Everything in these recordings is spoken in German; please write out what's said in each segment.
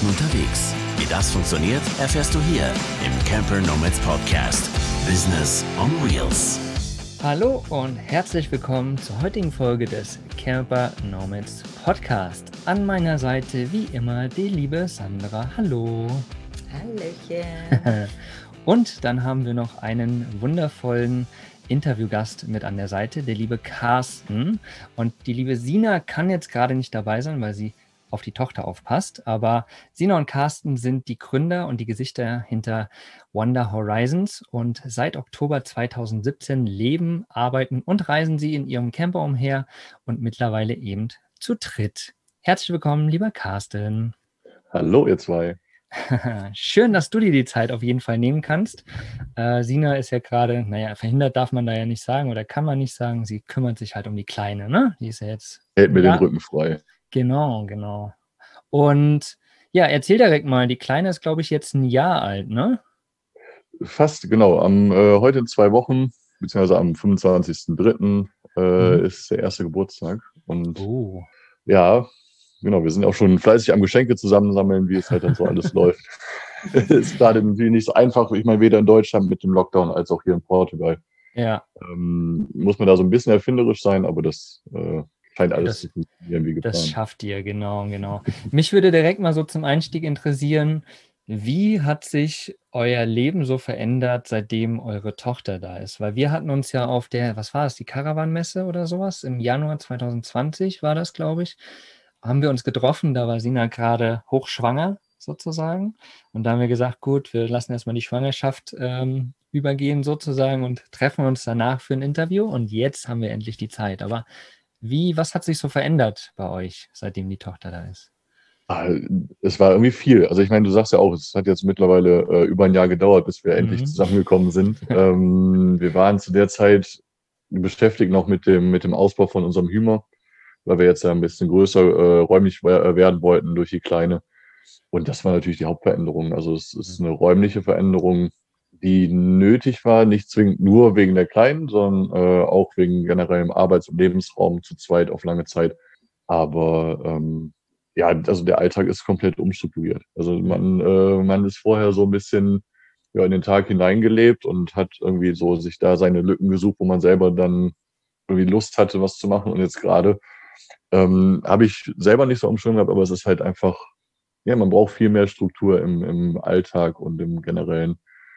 Zeiten unterwegs. Wie das funktioniert, erfährst du hier im Camper Nomads Podcast. Business on Wheels. Hallo und herzlich willkommen zur heutigen Folge des Camper Nomads Podcast. An meiner Seite wie immer die liebe Sandra. Hallo. Hallöchen. Und dann haben wir noch einen wundervollen Interviewgast mit an der Seite, der liebe Carsten. Und die liebe Sina kann jetzt gerade nicht dabei sein, weil sie auf die Tochter aufpasst. Aber Sina und Carsten sind die Gründer und die Gesichter hinter Wonder Horizons. Und seit Oktober 2017 leben, arbeiten und reisen sie in ihrem Camper umher und mittlerweile eben zu dritt. Herzlich willkommen, lieber Carsten. Hallo, ihr zwei. Schön, dass du dir die Zeit auf jeden Fall nehmen kannst. Sina ist ja gerade, verhindert darf man da ja nicht sagen oder kann man nicht sagen. Sie kümmert sich halt um die Kleine, ne? Die ist ja jetzt... Hält mir den Rücken frei. Genau. Und ja, erzähl direkt mal, die Kleine ist, glaube ich, jetzt ein Jahr alt, ne? Fast, genau. Heute in 2 Wochen, beziehungsweise am 25.03. Ist der erste Geburtstag. Und ja, genau, wir sind auch schon fleißig am Geschenke zusammensammeln, wie es halt dann so alles läuft. Ist gerade natürlich nicht so einfach. Ich meine, weder in Deutschland mit dem Lockdown als auch hier in Portugal. Ja. Muss man da so ein bisschen erfinderisch sein, aber das scheint alles zu funktionieren wie geplant. Das schafft ihr, genau. Mich würde direkt mal so zum Einstieg interessieren, wie hat sich euer Leben so verändert, seitdem eure Tochter da ist? Weil wir hatten uns ja auf der, was war das, die Caravan-Messe oder sowas? Im Januar 2020 war das, glaube ich. Haben wir uns getroffen, da war Sina gerade hochschwanger sozusagen. Und da haben wir gesagt, gut, wir lassen erstmal die Schwangerschaft übergehen sozusagen und treffen uns danach für ein Interview. Und jetzt haben wir endlich die Zeit. Aber was hat sich so verändert bei euch, seitdem die Tochter da ist? Es war irgendwie viel. Also ich meine, du sagst ja auch, es hat jetzt mittlerweile über ein Jahr gedauert, bis wir endlich zusammengekommen sind. Wir waren zu der Zeit beschäftigt noch mit dem Ausbau von unserem Hümer, weil wir jetzt ja ein bisschen größer räumlich werden wollten durch die Kleine. Und das war natürlich die Hauptveränderung. Also es ist eine räumliche Veränderung, die nötig war, nicht zwingend nur wegen der Kleinen, sondern auch wegen generellem Arbeits- und Lebensraum zu zweit auf lange Zeit. Aber ja, also der Alltag ist komplett umstrukturiert. Also man ist vorher so ein bisschen in den Tag hineingelebt und hat irgendwie so sich da seine Lücken gesucht, wo man selber dann irgendwie Lust hatte, was zu machen. Und jetzt gerade habe ich selber nicht so am Schirm gehabt, aber es ist halt einfach, ja, man braucht viel mehr Struktur im Alltag und im generellen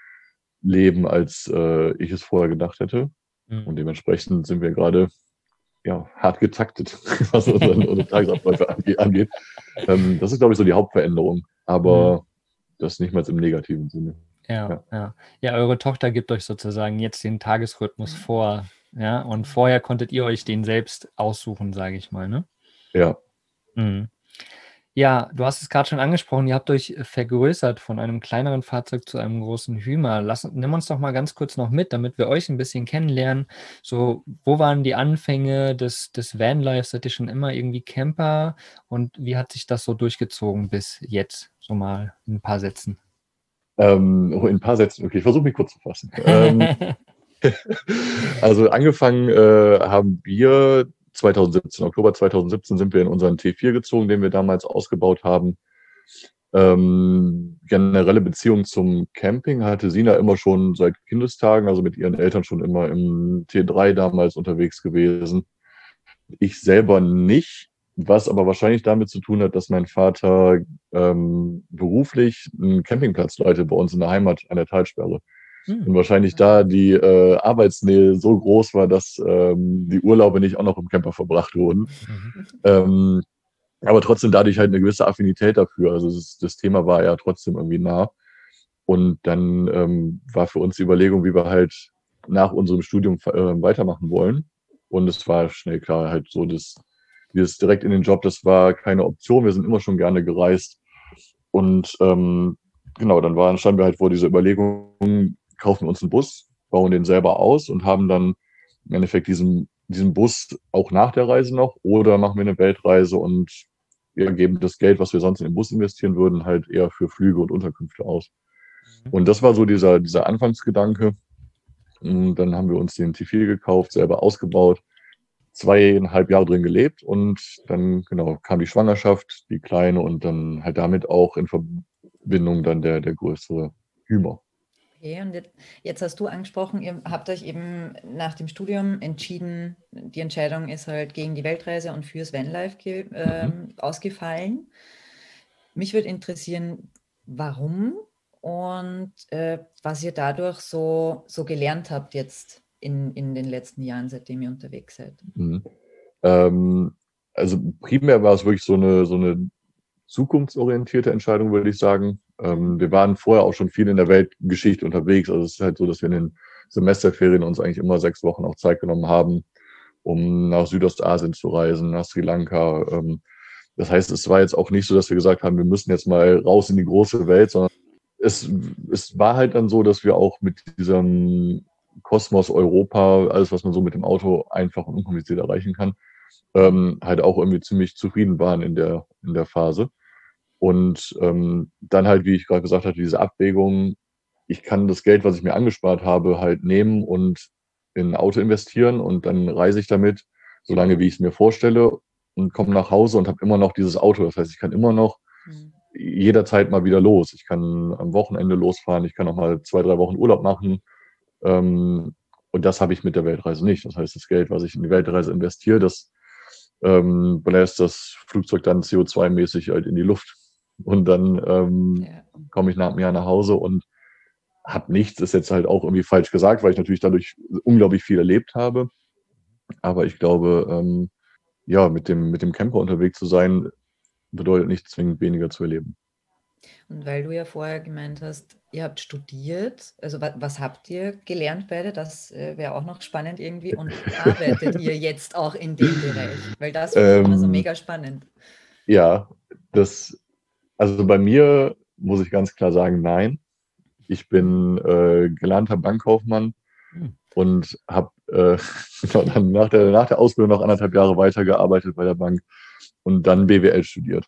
Leben, als ich es vorher gedacht hätte. Und dementsprechend sind wir gerade hart getaktet, was unsere Tagesabläufe angeht. Das ist, glaube ich, so die Hauptveränderung, aber das nicht mal im negativen Sinne. Ja, eure Tochter gibt euch sozusagen jetzt den Tagesrhythmus vor, ja, und vorher konntet ihr euch den selbst aussuchen, sage ich mal, ne? Ja. Ja, du hast es gerade schon angesprochen, ihr habt euch vergrößert von einem kleineren Fahrzeug zu einem großen Hümer. Nimm uns doch mal ganz kurz noch mit, damit wir euch ein bisschen kennenlernen. So, wo waren die Anfänge des Vanlife? Seid ihr schon immer irgendwie Camper? Und wie hat sich das so durchgezogen bis jetzt? So mal in ein paar Sätzen. In ein paar Sätzen, okay, ich versuche mich kurz zu fassen. Also angefangen haben wir Oktober 2017 sind wir in unseren T4 gezogen, den wir damals ausgebaut haben. Generelle Beziehung zum Camping hatte Sina immer schon seit Kindestagen, also mit ihren Eltern schon immer im T3 damals unterwegs gewesen. Ich selber nicht, was aber wahrscheinlich damit zu tun hat, dass mein Vater beruflich einen Campingplatz leitet bei uns in der Heimat an der Talsperre. Und wahrscheinlich da die Arbeitsnähe so groß war, dass die Urlaube nicht auch noch im Camper verbracht wurden. Aber trotzdem dadurch halt eine gewisse Affinität dafür. Also das Thema war ja trotzdem irgendwie nah. Und dann war für uns die Überlegung, wie wir halt nach unserem Studium weitermachen wollen. Und es war schnell klar, halt so, dieses direkt in den Job, das war keine Option. Wir sind immer schon gerne gereist. Und genau, dann standen wir halt vor dieser Überlegung, kaufen uns einen Bus, bauen den selber aus und haben dann im Endeffekt diesen Bus auch nach der Reise noch, oder machen wir eine Weltreise und wir geben das Geld, was wir sonst in den Bus investieren würden, halt eher für Flüge und Unterkünfte aus. Und das war so dieser Anfangsgedanke. Und dann haben wir uns den T4 gekauft, selber ausgebaut. 2,5 Jahre drin gelebt und dann, genau, kam die Schwangerschaft, die Kleine und dann halt damit auch in Verbindung dann der größere Hymer. Okay, und jetzt hast du angesprochen, ihr habt euch eben nach dem Studium entschieden, die Entscheidung ist halt gegen die Weltreise und fürs Vanlife ausgefallen. Mich würde interessieren, warum und was ihr dadurch so gelernt habt jetzt in den letzten Jahren, seitdem ihr unterwegs seid. Mhm. Also primär war es wirklich so eine zukunftsorientierte Entscheidung, würde ich sagen. Wir waren vorher auch schon viel in der Weltgeschichte unterwegs. Also es ist halt so, dass wir in den Semesterferien uns eigentlich immer 6 Wochen auch Zeit genommen haben, um nach Südostasien zu reisen, nach Sri Lanka. Das heißt, es war jetzt auch nicht so, dass wir gesagt haben, wir müssen jetzt mal raus in die große Welt, sondern es war halt dann so, dass wir auch mit diesem Kosmos Europa, alles, was man so mit dem Auto einfach und unkompliziert erreichen kann, halt auch irgendwie ziemlich zufrieden waren in der Phase. Und dann halt, wie ich gerade gesagt habe, diese Abwägung, ich kann das Geld, was ich mir angespart habe, halt nehmen und in ein Auto investieren und dann reise ich damit, solange wie ich es mir vorstelle und komme nach Hause und habe immer noch dieses Auto. Das heißt, ich kann immer noch jederzeit mal wieder los. Ich kann am Wochenende losfahren, ich kann auch mal 2, 3 Wochen Urlaub machen. Und das habe ich mit der Weltreise nicht. Das heißt, das Geld, was ich in die Weltreise investiere, das bläst das Flugzeug dann CO2-mäßig halt in die Luft. Und dann komme ich nach einem Jahr nach Hause und habe nichts. Ist jetzt halt auch irgendwie falsch gesagt, weil ich natürlich dadurch unglaublich viel erlebt habe. Aber ich glaube, ja, mit dem Camper unterwegs zu sein, bedeutet nicht zwingend weniger zu erleben. Und weil du ja vorher gemeint hast, ihr habt studiert, also was habt ihr gelernt beide? Das wäre auch noch spannend irgendwie. Und arbeitet ihr jetzt auch in dem Bereich? Weil das finde ich immer so mega spannend. Ja, also bei mir muss ich ganz klar sagen, nein. Ich bin gelernter Bankkaufmann und habe dann nach der Ausbildung noch 1,5 Jahre weitergearbeitet bei der Bank und dann BWL studiert.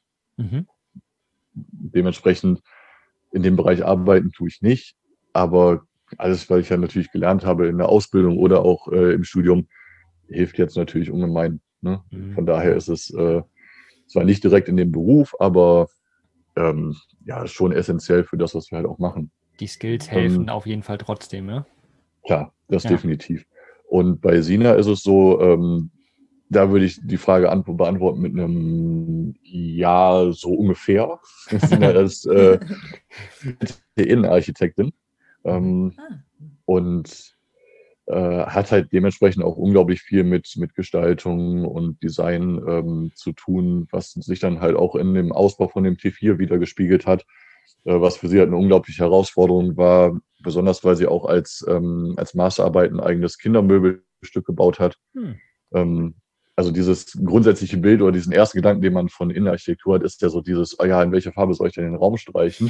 Dementsprechend in dem Bereich arbeiten tue ich nicht, aber alles, was ich ja natürlich gelernt habe in der Ausbildung oder auch im Studium, hilft jetzt natürlich ungemein. Ne? Von daher ist es zwar nicht direkt in dem Beruf, aber ja, ist schon essentiell für das, was wir halt auch machen. Die Skills helfen auf jeden Fall trotzdem, ne? Klar, das definitiv. Und bei Sina ist es so, da würde ich die Frage beantworten mit einem Ja, so ungefähr. Sina ist Innenarchitektin und hat halt dementsprechend auch unglaublich viel mit Gestaltung und Design zu tun, was sich dann halt auch in dem Ausbau von dem T4 wieder gespiegelt hat, was für sie halt eine unglaubliche Herausforderung war, besonders weil sie auch als Masterarbeit ein eigenes Kindermöbelstück gebaut hat. Also dieses grundsätzliche Bild oder diesen ersten Gedanken, den man von Innenarchitektur hat, ist ja so dieses, oh ja, in welcher Farbe soll ich denn den Raum streichen?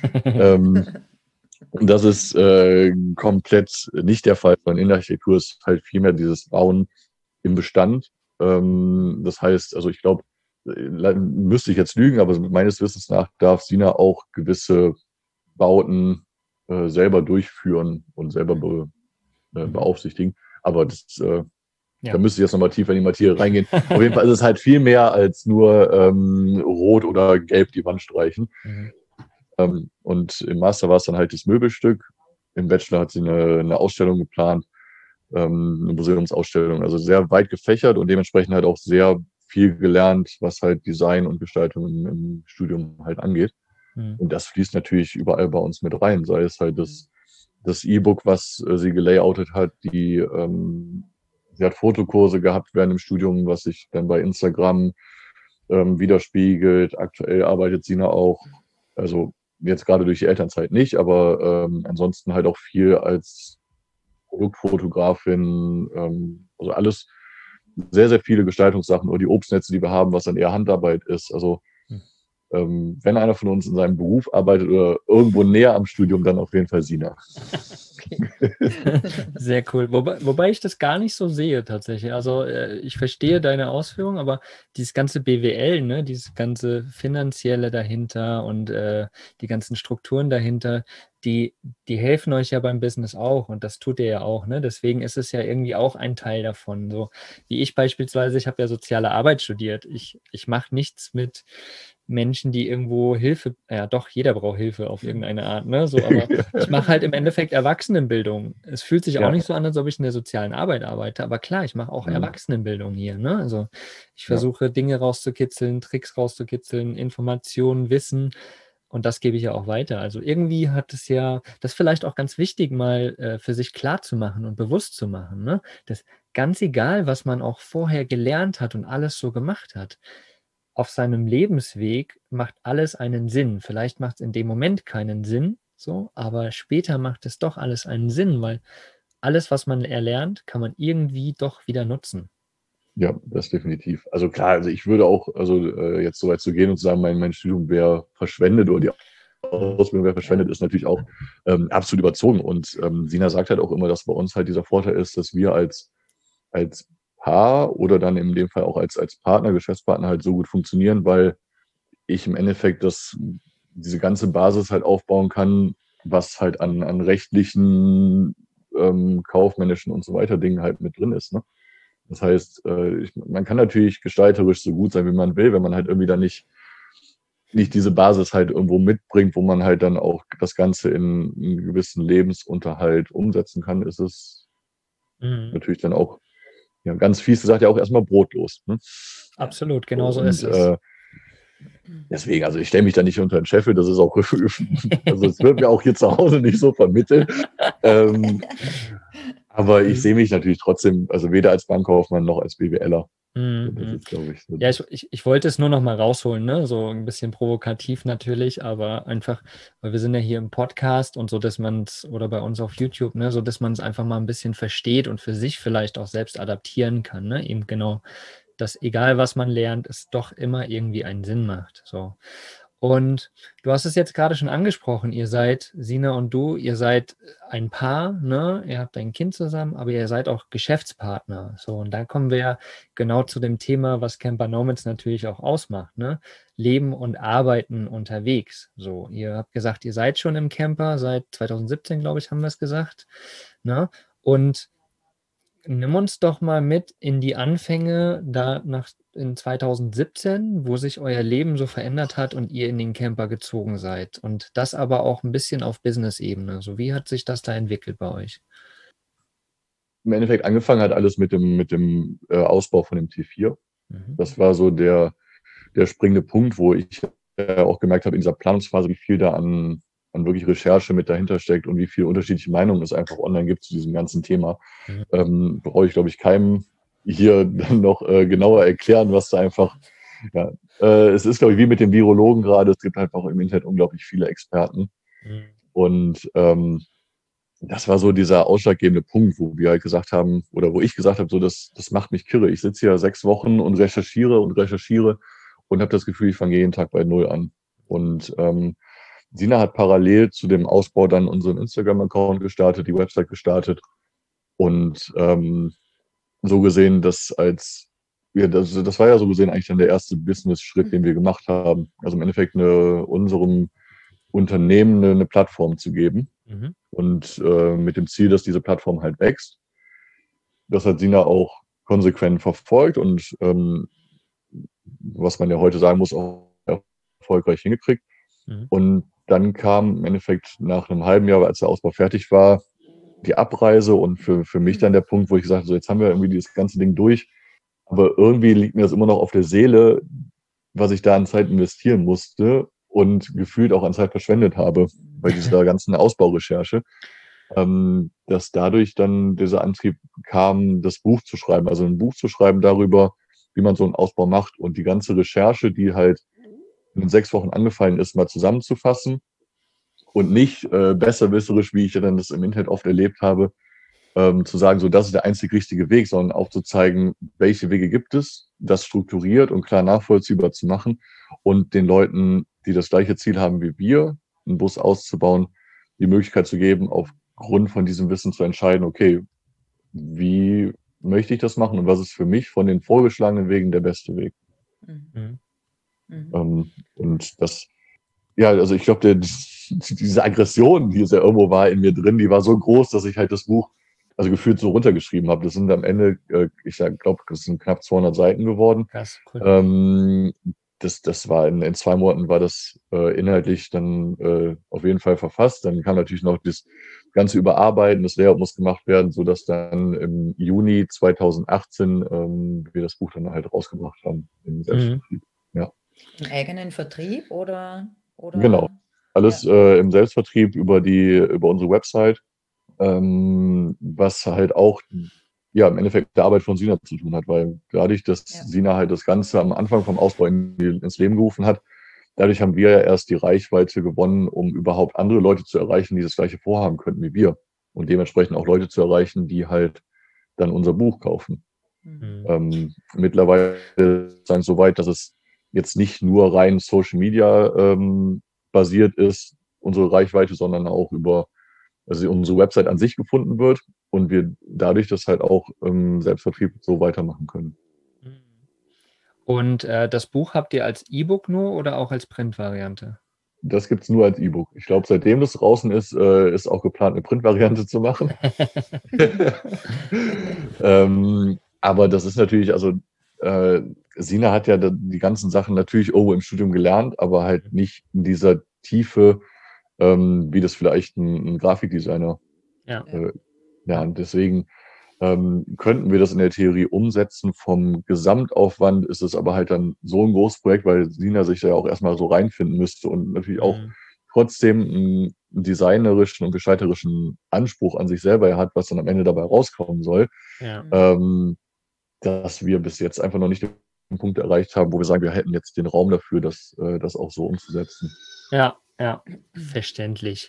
Und das ist komplett nicht der Fall. Sondern Innenarchitektur ist halt vielmehr dieses Bauen im Bestand. Das heißt, also ich glaube, müsste ich jetzt lügen, aber meines Wissens nach darf Sina auch gewisse Bauten selber durchführen und selber beaufsichtigen. Aber das, da müsste ich jetzt nochmal tiefer in die Materie reingehen. Auf jeden Fall ist es halt viel mehr als nur rot oder gelb die Wand streichen. Und im Master war es dann halt das Möbelstück. Im Bachelor hat sie eine Ausstellung geplant, eine Museumsausstellung. Also sehr weit gefächert und dementsprechend halt auch sehr viel gelernt, was halt Design und Gestaltung im Studium halt angeht. Und das fließt natürlich überall bei uns mit rein, sei es halt das E-Book, was sie gelayoutet hat, sie hat Fotokurse gehabt während dem Studium, was sich dann bei Instagram widerspiegelt. Aktuell arbeitet Sina auch, also jetzt gerade durch die Elternzeit nicht, aber ansonsten halt auch viel als Produktfotografin, also alles sehr, sehr viele Gestaltungssachen oder die Obstnetze, die wir haben, was dann eher Handarbeit ist. Also wenn einer von uns in seinem Beruf arbeitet oder irgendwo näher am Studium, dann auf jeden Fall Sina. Sehr cool. Wobei ich das gar nicht so sehe tatsächlich. Also ich verstehe deine Ausführung, aber dieses ganze BWL, ne, dieses ganze Finanzielle dahinter und die ganzen Strukturen dahinter, die helfen euch ja beim Business auch und das tut ihr ja auch, ne? Deswegen ist es ja irgendwie auch ein Teil davon. So wie ich beispielsweise, ich habe ja soziale Arbeit studiert. Ich mache nichts mit Menschen, die irgendwo Hilfe, ja doch, jeder braucht Hilfe auf irgendeine Art, ne? So, aber ich mache halt im Endeffekt Erwachsenenbildung. Es fühlt sich auch nicht so an, als ob ich in der sozialen Arbeit arbeite, aber klar, ich mache auch Erwachsenenbildung hier, ne? Also ich versuche Dinge rauszukitzeln, Tricks rauszukitzeln, Informationen, Wissen. Und das gebe ich ja auch weiter. Also irgendwie hat es ja, das ist vielleicht auch ganz wichtig, mal für sich klar zu machen und bewusst zu machen, ne? Das ganz egal, was man auch vorher gelernt hat und alles so gemacht hat. Auf seinem Lebensweg macht alles einen Sinn. Vielleicht macht es in dem Moment keinen Sinn, so, aber später macht es doch alles einen Sinn, weil alles, was man erlernt, kann man irgendwie doch wieder nutzen. Ja, das definitiv. Also klar, also ich würde auch, jetzt so weit zu gehen und zu sagen, mein Studium wäre verschwendet oder die Ausbildung wäre verschwendet, ist natürlich auch absolut überzogen. Und Sina sagt halt auch immer, dass bei uns halt dieser Vorteil ist, dass wir als Paar oder dann in dem Fall auch als Partner, Geschäftspartner halt so gut funktionieren, weil ich im Endeffekt diese ganze Basis halt aufbauen kann, was halt an rechtlichen, kaufmännischen und so weiter Dingen halt mit drin ist. Ne? Das heißt, man kann natürlich gestalterisch so gut sein, wie man will, wenn man halt irgendwie dann nicht diese Basis halt irgendwo mitbringt, wo man halt dann auch das Ganze in einen gewissen Lebensunterhalt umsetzen kann, ist es natürlich dann auch, ja, ganz fies gesagt, ja auch erstmal brotlos. Ne? Absolut, genau so Und ist es. deswegen, also ich stelle mich da nicht unter den Scheffel, das ist auch, also es wird mir auch hier zu Hause nicht so vermittelt. Aber ich sehe mich natürlich trotzdem, also weder als Bankkaufmann noch als BWLer. Das ist, glaube ich, so. Ja, ich wollte es nur noch mal rausholen, ne? So ein bisschen provokativ natürlich, aber einfach, weil wir sind ja hier im Podcast und so, dass man es, oder bei uns auf YouTube, ne, so dass man es einfach mal ein bisschen versteht und für sich vielleicht auch selbst adaptieren kann, ne? Eben genau, dass egal was man lernt, es doch immer irgendwie einen Sinn macht. So. Und du hast es jetzt gerade schon angesprochen, ihr seid, Sina und du, ihr seid ein Paar, ne? Ihr habt ein Kind zusammen, aber ihr seid auch Geschäftspartner. So, und da kommen wir ja genau zu dem Thema, was Camper Nomads natürlich auch ausmacht, ne? Leben und Arbeiten unterwegs. So, ihr habt gesagt, ihr seid schon im Camper, seit 2017, glaube ich, haben wir es gesagt, ne? Und nimm uns doch mal mit in die Anfänge in 2017, wo sich euer Leben so verändert hat und ihr in den Camper gezogen seid. Und das aber auch ein bisschen auf Business-Ebene. So, wie hat sich das da entwickelt bei euch? Im Endeffekt angefangen hat alles mit dem Ausbau von dem T4. Das war so der springende Punkt, wo ich auch gemerkt habe in dieser Planungsphase, wie viel da an wirklich Recherche mit dahinter steckt und wie viele unterschiedliche Meinungen es einfach online gibt zu diesem ganzen Thema. Brauche ich, glaube ich, keinem hier dann noch genauer erklären, was da einfach, ja, es ist, glaube ich, wie mit den Virologen gerade, es gibt einfach im Internet unglaublich viele Experten. Und das war so dieser ausschlaggebende Punkt, wo wir halt gesagt haben, oder wo ich gesagt habe, so, das macht mich kirre. Ich sitze hier 6 Wochen und recherchiere und habe das Gefühl, ich fange jeden Tag bei Null an. Und Sina hat parallel zu dem Ausbau dann unseren Instagram-Account gestartet, die Website gestartet und so gesehen, das war ja so gesehen eigentlich dann der erste Business-Schritt, den wir gemacht haben. Also im Endeffekt unserem Unternehmen eine Plattform zu geben und mit dem Ziel, dass diese Plattform halt wächst. Das hat Sina auch konsequent verfolgt und was man ja heute sagen muss, auch erfolgreich hingekriegt. Und dann kam im Endeffekt nach einem halben Jahr, als der Ausbau fertig war, die Abreise und für mich dann der Punkt, wo ich gesagt habe, so jetzt haben wir irgendwie dieses ganze Ding durch, aber irgendwie liegt mir das immer noch auf der Seele, was ich da an Zeit investieren musste und gefühlt auch an Zeit verschwendet habe bei dieser ganzen Ausbaurecherche, dass dadurch dann dieser Antrieb kam, das Buch zu schreiben, also ein Buch zu schreiben darüber, wie man so einen Ausbau macht und die ganze Recherche, die halt in den 6 Wochen angefallen ist, mal zusammenzufassen und nicht besserwisserisch, wie ich ja dann das im Internet oft erlebt habe, zu sagen, so das ist der einzig richtige Weg, sondern auch zu zeigen, welche Wege gibt es, das strukturiert und klar nachvollziehbar zu machen und den Leuten, die das gleiche Ziel haben wie wir, einen Bus auszubauen, die Möglichkeit zu geben, aufgrund von diesem Wissen zu entscheiden, okay, wie möchte ich das machen und was ist für mich von den vorgeschlagenen Wegen der beste Weg. Und das, ja, also ich glaube, diese Aggression, die es ja irgendwo war in mir drin, die war so groß, dass ich halt das Buch also gefühlt so runtergeschrieben habe. Das sind am Ende, ich glaube, das sind knapp 200 Seiten geworden. Krass, cool. Das war in 2 Monaten war das inhaltlich dann auf jeden Fall verfasst. Dann kam natürlich noch das ganze Überarbeiten, das Layout muss gemacht werden, sodass dann im Juni 2018 wir das Buch dann halt rausgebracht haben im Selbstvertrieb. Ja. Im eigenen Vertrieb oder? Genau. Alles im Selbstvertrieb über unsere Website, was halt auch ja im Endeffekt der Arbeit von Sina zu tun hat, weil dadurch, dass Sina halt das Ganze am Anfang vom Ausbau ins Leben gerufen hat, dadurch haben wir ja erst die Reichweite gewonnen, um überhaupt andere Leute zu erreichen, die das gleiche vorhaben könnten wie wir. Und dementsprechend auch Leute zu erreichen, die halt dann unser Buch kaufen. Mittlerweile ist es so weit, dass es jetzt nicht nur rein Social Media basiert ist, unsere Reichweite, sondern auch über unsere Website an sich gefunden wird und wir dadurch das halt auch im Selbstvertrieb so weitermachen können. Und das Buch habt ihr als E-Book nur oder auch als Printvariante? Das gibt es nur als E-Book. Ich glaube, seitdem das draußen ist, ist auch geplant, eine Printvariante zu machen. Aber das ist natürlich, also Sina hat ja die ganzen Sachen natürlich irgendwo im Studium gelernt, aber halt nicht in dieser Tiefe, wie das vielleicht ein Grafikdesigner lernt. Deswegen könnten wir das in der Theorie umsetzen. Vom Gesamtaufwand ist es aber halt dann so ein großes Projekt, weil Sina sich da ja auch erstmal so reinfinden müsste und natürlich auch trotzdem einen designerischen und gestalterischen Anspruch an sich selber hat, was dann am Ende dabei rauskommen soll, dass wir bis jetzt einfach noch nicht den Punkt erreicht haben, wo wir sagen, wir hätten jetzt den Raum dafür, das auch so umzusetzen. Ja, verständlich.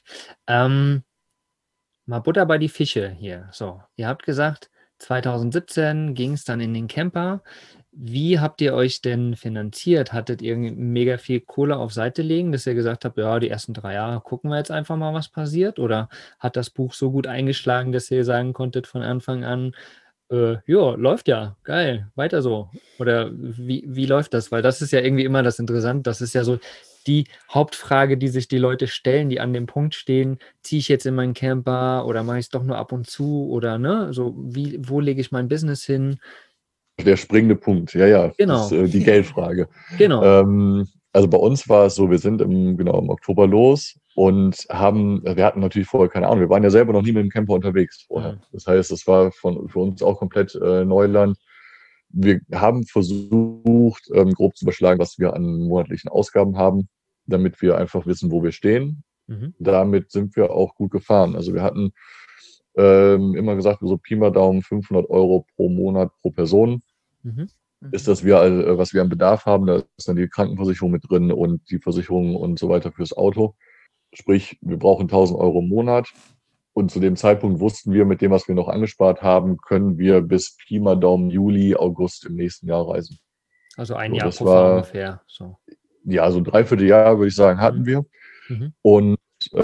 Mal Butter bei die Fische hier. So, ihr habt gesagt, 2017 ging es dann in den Camper. Wie habt ihr euch denn finanziert? Hattet ihr mega viel Kohle auf Seite legen, dass ihr gesagt habt, ja, die ersten 3 Jahre gucken wir jetzt einfach mal, was passiert? Oder hat das Buch so gut eingeschlagen, dass ihr sagen konntet von Anfang an, ja, läuft ja, geil, weiter so? Oder wie läuft das? Weil das ist ja irgendwie immer das Interessante. Das ist ja so die Hauptfrage, die sich die Leute stellen, die an dem Punkt stehen, ziehe ich jetzt in meinen Camper oder mache ich es doch nur ab und zu oder ne, so wo lege ich mein Business hin? Der springende Punkt, ja, genau. Das ist die Geldfrage. Genau. Also bei uns war es so, wir sind im Oktober los und wir hatten natürlich vorher keine Ahnung, wir waren ja selber noch nie mit dem Camper unterwegs vorher. Das heißt, es war für uns auch komplett Neuland. Wir haben versucht, grob zu überschlagen, was wir an monatlichen Ausgaben haben, damit wir einfach wissen, wo wir stehen. Damit sind wir auch gut gefahren. Also wir hatten immer gesagt, so Pi mal Daumen 500 € pro Monat pro Person. Ist das was wir an Bedarf haben. Da ist dann die Krankenversicherung mit drin und die Versicherung und so weiter fürs Auto. Sprich, wir brauchen 1.000 € im Monat. Und zu dem Zeitpunkt wussten wir, mit dem, was wir noch angespart haben, können wir bis Pi mal Daumen Juli, August im nächsten Jahr reisen. Also ein Jahr Puffer ungefähr. So. Ja, so ein Dreivierteljahr, würde ich sagen, hatten wir. Und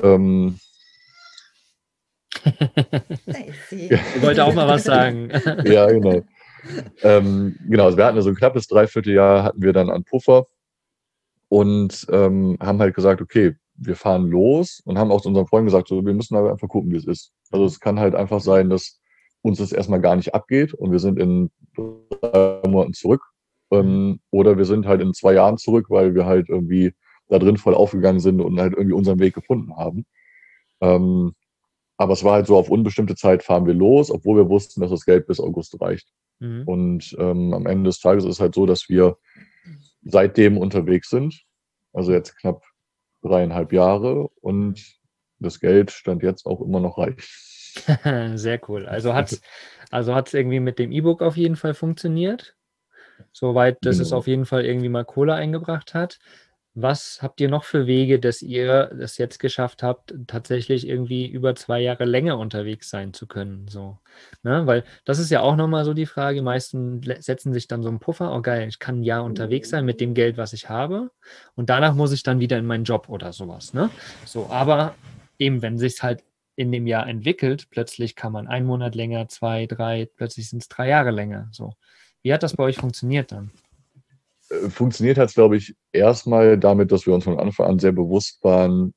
ich wollte auch mal was sagen. Ja, genau. Genau, also wir hatten so ein knappes Dreivierteljahr hatten wir dann an Puffer und haben halt gesagt, okay, wir fahren los und haben auch zu unseren Freunden gesagt, so, wir müssen aber einfach gucken, wie es ist. Also es kann halt einfach sein, dass uns das erstmal gar nicht abgeht und wir sind in 3 Monaten zurück. Oder wir sind halt in 2 Jahren zurück, weil wir halt irgendwie da drin voll aufgegangen sind und halt irgendwie unseren Weg gefunden haben. Aber es war halt so, auf unbestimmte Zeit fahren wir los, obwohl wir wussten, dass das Geld bis August reicht. Und am Ende des Tages ist es halt so, dass wir seitdem unterwegs sind. Also jetzt knapp 3,5 Jahre und das Geld stand jetzt auch immer noch reich. Sehr cool. Also hat's irgendwie mit dem E-Book auf jeden Fall funktioniert. Soweit, dass es auf jeden Fall irgendwie mal Kohle eingebracht hat. Was habt ihr noch für Wege, dass ihr das jetzt geschafft habt, tatsächlich irgendwie über 2 Jahre länger unterwegs sein zu können? So, ne? Weil das ist ja auch nochmal so die Frage, die meisten setzen sich dann so einen Puffer, oh geil, ich kann ein Jahr unterwegs sein mit dem Geld, was ich habe und danach muss ich dann wieder in meinen Job oder sowas. Ne? So, aber eben, wenn sich es halt in dem Jahr entwickelt, plötzlich kann man 1 Monat länger, 2, 3, plötzlich sind es 3 Jahre länger. So. Wie hat das bei euch funktioniert dann? Funktioniert hat es, glaube ich, erstmal damit, dass wir uns von Anfang an sehr bewusst waren,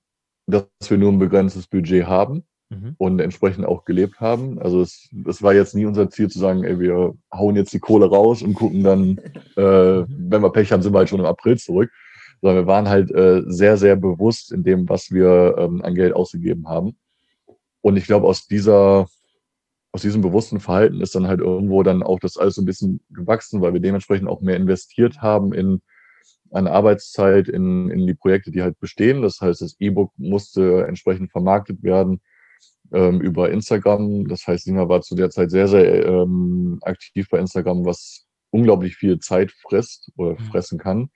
dass wir nur ein begrenztes Budget haben und entsprechend auch gelebt haben. Also es war jetzt nie unser Ziel zu sagen, ey, wir hauen jetzt die Kohle raus und gucken dann, wenn wir Pech haben, sind wir halt schon im April zurück. Sondern wir waren halt sehr, sehr bewusst in dem, was wir an Geld ausgegeben haben. Und ich glaube, aus diesem bewussten Verhalten ist dann halt irgendwo dann auch das alles so ein bisschen gewachsen, weil wir dementsprechend auch mehr investiert haben an Arbeitszeit in die Projekte, die halt bestehen. Das heißt, das E-Book musste entsprechend vermarktet werden über Instagram. Das heißt, Sina war zu der Zeit sehr, sehr aktiv bei Instagram, was unglaublich viel Zeit frisst oder fressen kann,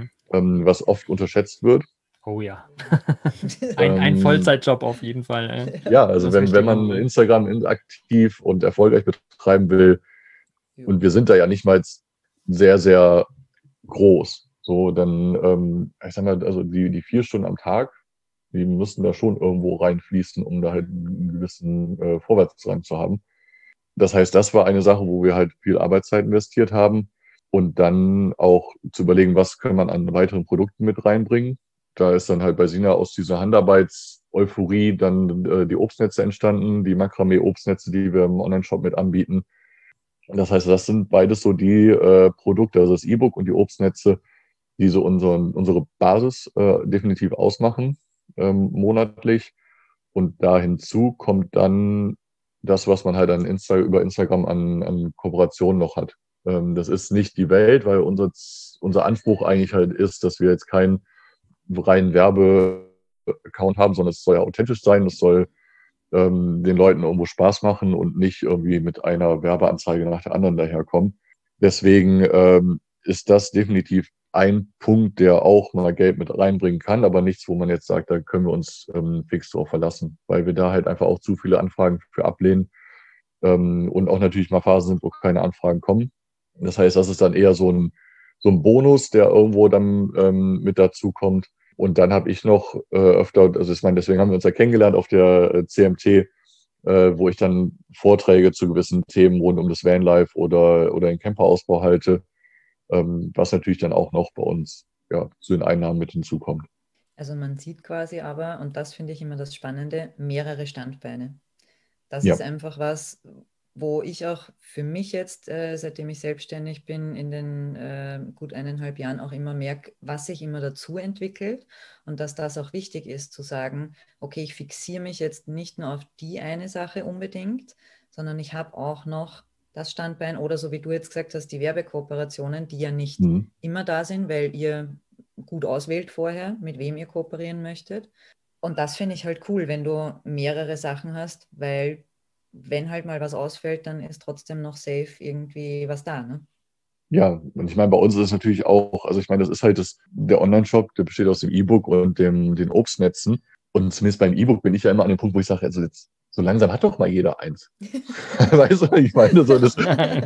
was oft unterschätzt wird. Oh ja. Ein Vollzeitjob auf jeden Fall. Ja, also wenn man Instagram aktiv und erfolgreich betreiben will, und wir sind da ja nicht mal sehr, sehr groß, so dann, ich sag mal, also die 4 Stunden am Tag, die müssen da schon irgendwo reinfließen, um da halt einen gewissen Vorwärtsdrang zu haben. Das heißt, das war eine Sache, wo wir halt viel Arbeitszeit investiert haben und dann auch zu überlegen, was kann man an weiteren Produkten mit reinbringen. Da ist dann halt bei Sina aus dieser Handarbeits-Euphorie dann die Obstnetze entstanden, die Makramee-Obstnetze, die wir im Online-Shop mit anbieten. Das heißt, das sind beides so die Produkte, also das E-Book und die Obstnetze, die so unsere Basis definitiv ausmachen, monatlich. Und da hinzu kommt dann das, was man halt über Instagram an Kooperationen noch hat. Das ist nicht die Welt, weil unser Anspruch eigentlich halt ist, dass wir jetzt keinen reinen Werbe-Account haben, sondern es soll ja authentisch sein, es soll den Leuten irgendwo Spaß machen und nicht irgendwie mit einer Werbeanzeige nach der anderen daherkommen. Deswegen ist das definitiv ein Punkt, der auch mal Geld mit reinbringen kann, aber nichts, wo man jetzt sagt, da können wir uns fix drauf verlassen, weil wir da halt einfach auch zu viele Anfragen für ablehnen und auch natürlich mal Phasen sind, wo keine Anfragen kommen. Das heißt, das ist dann eher so ein Bonus, der irgendwo dann mit dazu kommt. Und dann habe ich noch öfter, also ich meine, deswegen haben wir uns ja kennengelernt auf der CMT, wo ich dann Vorträge zu gewissen Themen rund um das Vanlife oder den Camperausbau halte, was natürlich dann auch noch bei uns zu den Einnahmen mit hinzukommt. Also man sieht quasi aber, und das finde ich immer das Spannende, mehrere Standbeine. Das Ja. ist einfach was, wo ich auch für mich jetzt, seitdem ich selbstständig bin, in den gut 1,5 Jahren auch immer merke, was sich immer dazu entwickelt und dass das auch wichtig ist, zu sagen, okay, ich fixiere mich jetzt nicht nur auf die eine Sache unbedingt, sondern ich habe auch noch das Standbein oder so wie du jetzt gesagt hast, die Werbekooperationen, die ja nicht immer da sind, weil ihr gut auswählt vorher, mit wem ihr kooperieren möchtet. Und das finde ich halt cool, wenn du mehrere Sachen hast, weil wenn halt mal was ausfällt, dann ist trotzdem noch safe irgendwie was da, ne? Ja, und ich meine, bei uns ist es natürlich auch, also ich meine, das ist halt der Online-Shop, der besteht aus dem E-Book und den Obstnetzen. Und zumindest beim E-Book bin ich ja immer an dem Punkt, wo ich sage, also jetzt, so langsam hat doch mal jeder eins. Weißt du, ich meine, so das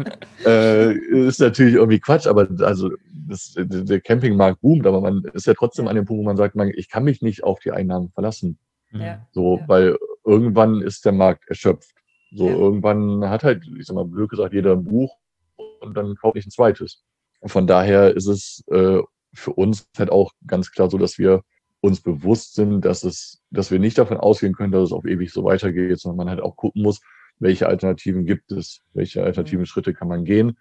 ist natürlich irgendwie Quatsch, aber also der Campingmarkt boomt, aber man ist ja trotzdem an dem Punkt, wo man sagt, ich kann mich nicht auf die Einnahmen verlassen. Ja. So, weil irgendwann ist der Markt erschöpft. So, irgendwann hat halt, ich sag mal, blöd gesagt, jeder ein Buch und dann kaufe ich ein zweites. Und von daher ist es für uns halt auch ganz klar so, dass wir uns bewusst sind, dass wir nicht davon ausgehen können, dass es auf ewig so weitergeht, sondern man halt auch gucken muss, welche Alternativen gibt es, welche alternativen Schritte kann man gehen,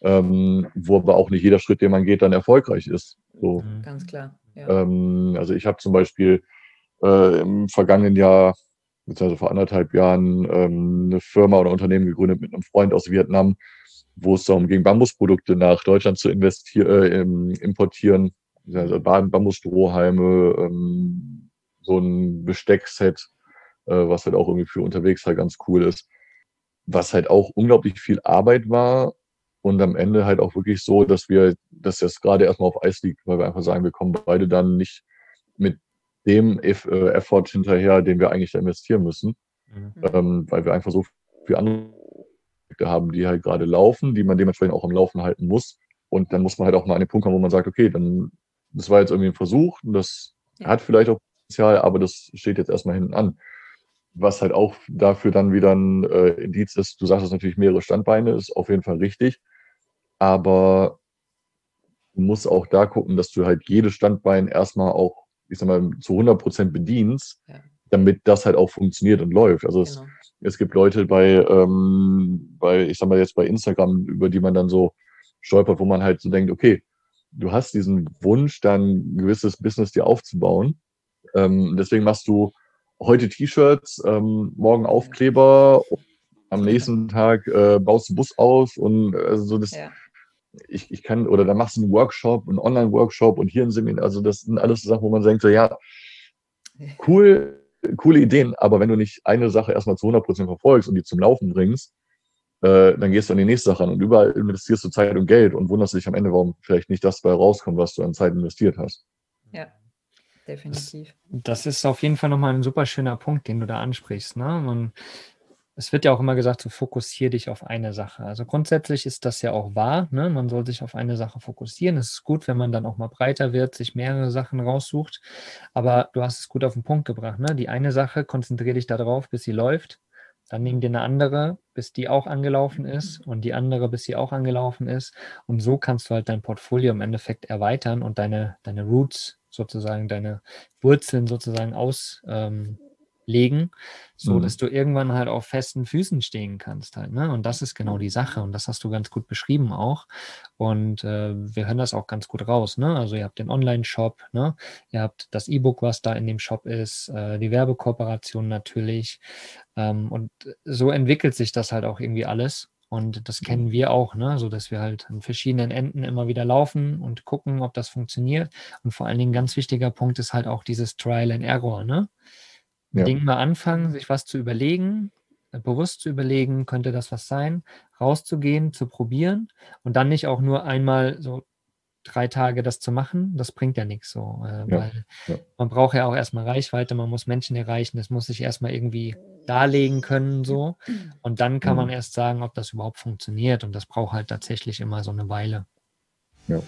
wo aber auch nicht jeder Schritt, den man geht, dann erfolgreich ist. So. Ganz klar. Ja. Also ich habe zum Beispiel im vergangenen Jahr, beziehungsweise vor 1,5 Jahren, eine Firma oder Unternehmen gegründet mit einem Freund aus Vietnam, wo es darum ging, Bambusprodukte nach Deutschland zu importieren. Also Bambusstrohhalme, so ein Besteckset, was halt auch irgendwie für unterwegs halt ganz cool ist. Was halt auch unglaublich viel Arbeit war und am Ende halt auch wirklich so, dass das gerade erstmal auf Eis liegt, weil wir einfach sagen, wir kommen beide dann nicht mit dem Effort hinterher, den wir eigentlich da investieren müssen, weil wir einfach so viel andere Projekte haben, die halt gerade laufen, die man dementsprechend auch am Laufen halten muss. Und dann muss man halt auch mal an den Punkt kommen, wo man sagt, okay, dann das war jetzt irgendwie ein Versuch, das hat vielleicht auch Potenzial, aber das steht jetzt erstmal hinten an. Was halt auch dafür dann wieder ein Indiz ist, du sagst es natürlich mehrere Standbeine, ist auf jeden Fall richtig, aber du musst auch da gucken, dass du halt jedes Standbein erstmal auch ich sag mal, zu 100% bedienst, Ja. damit das halt auch funktioniert und läuft. Also Genau. es gibt Leute ich sag mal jetzt bei Instagram, über die man dann so stolpert, wo man halt so denkt, okay, du hast diesen Wunsch, dann ein gewisses Business dir aufzubauen. Deswegen machst du heute T-Shirts, morgen Aufkleber, und am nächsten Tag baust du Bus aus und so das. Ja. Ich kann, oder dann machst du einen Workshop, einen Online-Workshop und hier ein Seminar. Also das sind alles so Sachen, wo man denkt, so ja, cool, coole Ideen, aber wenn du nicht eine Sache erstmal zu 100% verfolgst und die zum Laufen bringst, dann gehst du an die nächste Sache ran und überall investierst du Zeit und Geld und wunderst dich am Ende, warum vielleicht nicht das bei rauskommt, was du an Zeit investiert hast. Ja, definitiv. Das ist auf jeden Fall nochmal ein super schöner Punkt, den du da ansprichst. Ne? Es wird ja auch immer gesagt, so fokussier dich auf eine Sache. Also grundsätzlich ist das ja auch wahr. Ne? Man soll sich auf eine Sache fokussieren. Es ist gut, wenn man dann auch mal breiter wird, sich mehrere Sachen raussucht. Aber du hast es gut auf den Punkt gebracht. Ne? Die eine Sache, konzentriere dich darauf, bis sie läuft. Dann nimm dir eine andere, bis die auch angelaufen ist und die andere, bis sie auch angelaufen ist. Und so kannst du halt dein Portfolio im Endeffekt erweitern und deine Roots sozusagen, deine Wurzeln sozusagen auslegen, so dass du irgendwann halt auf festen Füßen stehen kannst halt, ne? Und das ist genau die Sache und das hast du ganz gut beschrieben auch und wir hören das auch ganz gut raus, ne? Also ihr habt den Online-Shop, ne? Ihr habt das E-Book, was da in dem Shop ist, die Werbekooperation natürlich und so entwickelt sich das halt auch irgendwie alles. Und das kennen wir auch, ne? So dass wir halt an verschiedenen Enden immer wieder laufen und gucken, ob das funktioniert. Und vor allen Dingen ein ganz wichtiger Punkt ist halt auch dieses Trial and Error, ne? Ein Ding mal anfangen, sich was zu überlegen, bewusst zu überlegen, könnte das was sein, rauszugehen, zu probieren und dann nicht auch nur einmal so 3 Tage das zu machen, das bringt ja nichts so, weil man braucht ja auch erstmal Reichweite, man muss Menschen erreichen, das muss sich erstmal irgendwie darlegen können so und dann kann man erst sagen, ob das überhaupt funktioniert und das braucht halt tatsächlich immer so eine Weile. Ja.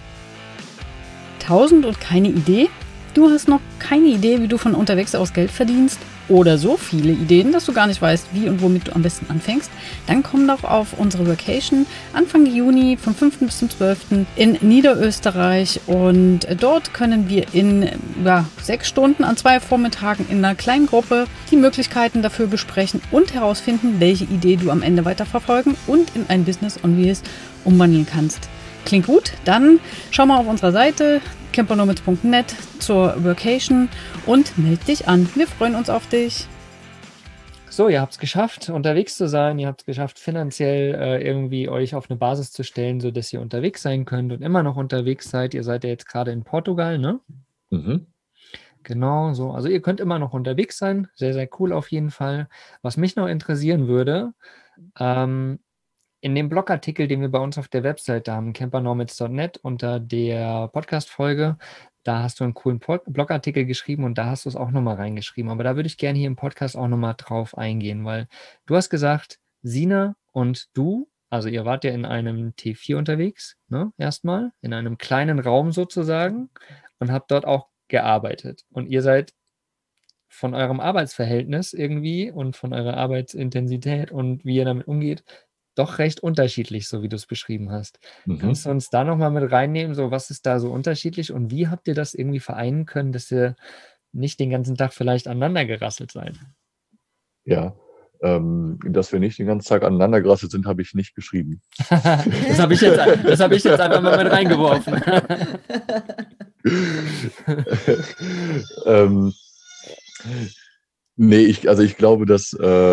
1000 und keine Idee? Du hast noch keine Idee, wie du von unterwegs aus Geld verdienst? Oder so viele Ideen, dass du gar nicht weißt, wie und womit du am besten anfängst? Dann komm doch auf unsere Vacation Anfang Juni vom 5. bis zum 12. in Niederösterreich. Und dort können wir in 6 Stunden an 2 Vormittagen in einer kleinen Gruppe die Möglichkeiten dafür besprechen und herausfinden, welche Idee du am Ende weiterverfolgen und in ein Business on Wheels umwandeln kannst. Klingt gut? Dann schau mal auf unserer Seite campernomads.net zur Workation und melde dich an. Wir freuen uns auf dich. So, ihr habt es geschafft, unterwegs zu sein. Ihr habt es geschafft, finanziell irgendwie euch auf eine Basis zu stellen, sodass ihr unterwegs sein könnt und immer noch unterwegs seid. Ihr seid ja jetzt gerade in Portugal, ne? Mhm. Genau, so. Also ihr könnt immer noch unterwegs sein. Sehr, sehr cool auf jeden Fall. Was mich noch interessieren würde, in dem Blogartikel, den wir bei uns auf der Webseite haben, campernomads.net, unter der Podcast-Folge, da hast du einen coolen Blogartikel geschrieben und da hast du es auch nochmal reingeschrieben. Aber da würde ich gerne hier im Podcast auch nochmal drauf eingehen, weil du hast gesagt, Sina und du, also ihr wart ja in einem T4 unterwegs, ne, erstmal, in einem kleinen Raum sozusagen und habt dort auch gearbeitet. Und ihr seid von eurem Arbeitsverhältnis irgendwie und von eurer Arbeitsintensität und wie ihr damit umgeht, doch recht unterschiedlich, so wie du es beschrieben hast. Kannst du uns da nochmal mit reinnehmen, so was ist da so unterschiedlich und wie habt ihr das irgendwie vereinen können, dass ihr nicht den ganzen Tag vielleicht aneinander gerasselt seid? Ja, dass wir nicht den ganzen Tag aneinander gerasselt sind, habe ich nicht geschrieben. Das habe ich jetzt einfach mal mit reingeworfen. Nee, ich glaube, dass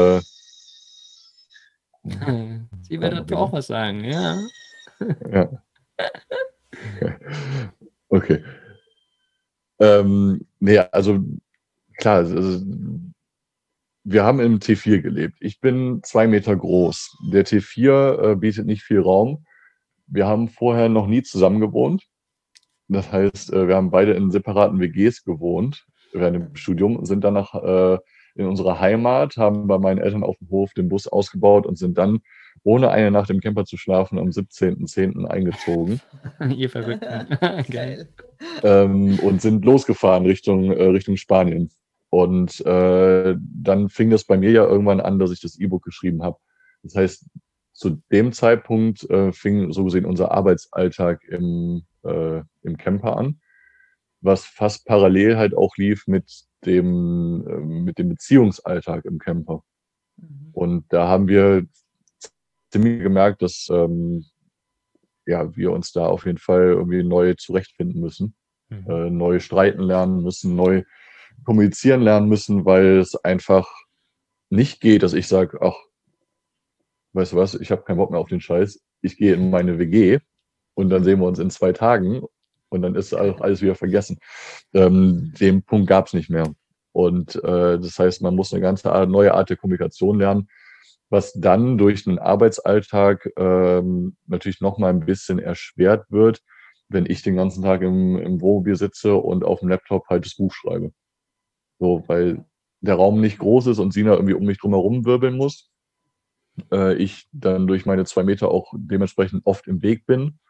Sie wird dazu auch was sagen, ja. Ja. Okay. Nee, also klar, also, wir haben im T4 gelebt. Ich bin 2 Meter groß. Der T4 bietet nicht viel Raum. Wir haben vorher noch nie zusammen gewohnt. Das heißt, wir haben beide in separaten WGs gewohnt während dem Studium, sind danach in unserer Heimat, haben bei meinen Eltern auf dem Hof den Bus ausgebaut und sind dann, ohne eine Nacht im Camper zu schlafen, am 17.10. eingezogen. Ihr Verrückten. Geil. Und sind losgefahren Richtung Spanien. Und dann fing das bei mir ja irgendwann an, dass ich das E-Book geschrieben habe. Das heißt, zu dem Zeitpunkt fing so gesehen unser Arbeitsalltag im Camper an. was fast parallel halt auch lief mit dem Beziehungsalltag im Camper. Und da haben wir ziemlich gemerkt, dass ja, wir uns da auf jeden Fall irgendwie neu zurechtfinden müssen, neu streiten lernen müssen, neu kommunizieren lernen müssen, weil es einfach nicht geht, dass ich sage, ach, weißt du was, ich habe keinen Bock mehr auf den Scheiß, ich gehe in meine WG und dann sehen wir uns in 2 Tagen und dann ist auch alles wieder vergessen. Den Punkt gab es nicht mehr. Und das heißt, man muss eine neue Art der Kommunikation lernen, was dann durch einen Arbeitsalltag natürlich nochmal ein bisschen erschwert wird, wenn ich den ganzen Tag im Wohnmobil sitze und auf dem Laptop halt das Buch schreibe. So, weil der Raum nicht groß ist und Sina irgendwie um mich drum herum wirbeln muss. Ich dann durch meine 2 Meter auch dementsprechend oft im Weg bin.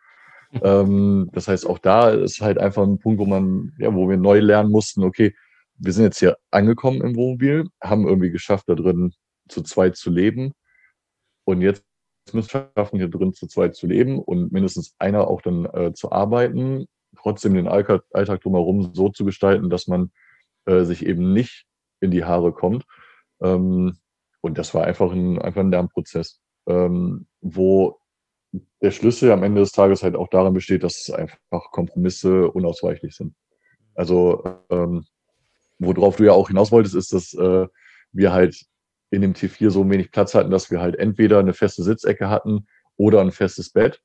Das heißt, auch da ist halt einfach ein Punkt, wo wir neu lernen mussten, okay, wir sind jetzt hier angekommen im Wohnmobil, haben irgendwie geschafft, da drin zu zweit zu leben. Und jetzt müssen wir schaffen, hier drin zu zweit zu leben und mindestens einer auch dann zu arbeiten, trotzdem den Alltag drumherum so zu gestalten, dass man sich eben nicht in die Haare kommt. Und das war einfach ein Lernprozess, wo der Schlüssel am Ende des Tages halt auch darin besteht, dass einfach Kompromisse unausweichlich sind. Also, worauf du ja auch hinaus wolltest, ist, dass wir halt in dem T4 so wenig Platz hatten, dass wir halt entweder eine feste Sitzecke hatten oder ein festes Bett.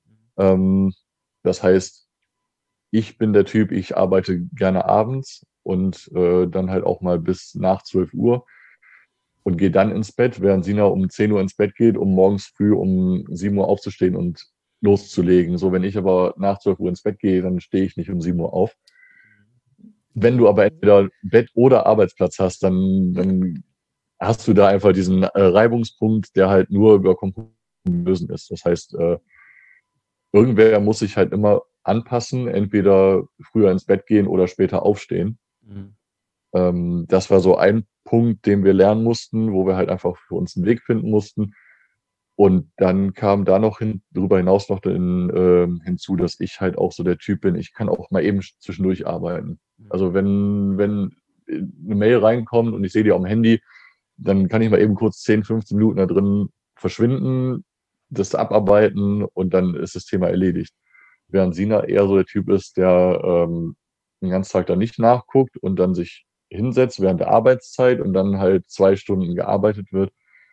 Das heißt, ich bin der Typ, ich arbeite gerne abends und dann halt auch mal bis nach 12 Uhr und gehe dann ins Bett, während Sina um 10 Uhr ins Bett geht, um morgens früh um 7 Uhr aufzustehen und loszulegen. So, wenn ich aber nach 12 Uhr ins Bett gehe, dann stehe ich nicht um 7 Uhr auf. Wenn du aber entweder Bett oder Arbeitsplatz hast, dann hast du da einfach diesen Reibungspunkt, der halt nur über Kompromisse lösen ist. Das heißt, irgendwer muss sich halt immer anpassen, entweder früher ins Bett gehen oder später aufstehen. Das war so ein Punkt, den wir lernen mussten, wo wir halt einfach für uns einen Weg finden mussten. Und dann kam da noch darüber hinaus noch hinzu, dass ich halt auch so der Typ bin, ich kann auch mal eben zwischendurch arbeiten. Also wenn eine Mail reinkommt und ich sehe die auf dem Handy, dann kann ich mal eben kurz 10, 15 Minuten da drin verschwinden, das abarbeiten und dann ist das Thema erledigt. Während Sina eher so der Typ ist, der den ganzen Tag da nicht nachguckt und dann sich hinsetzt während der Arbeitszeit und dann halt 2 Stunden gearbeitet wird.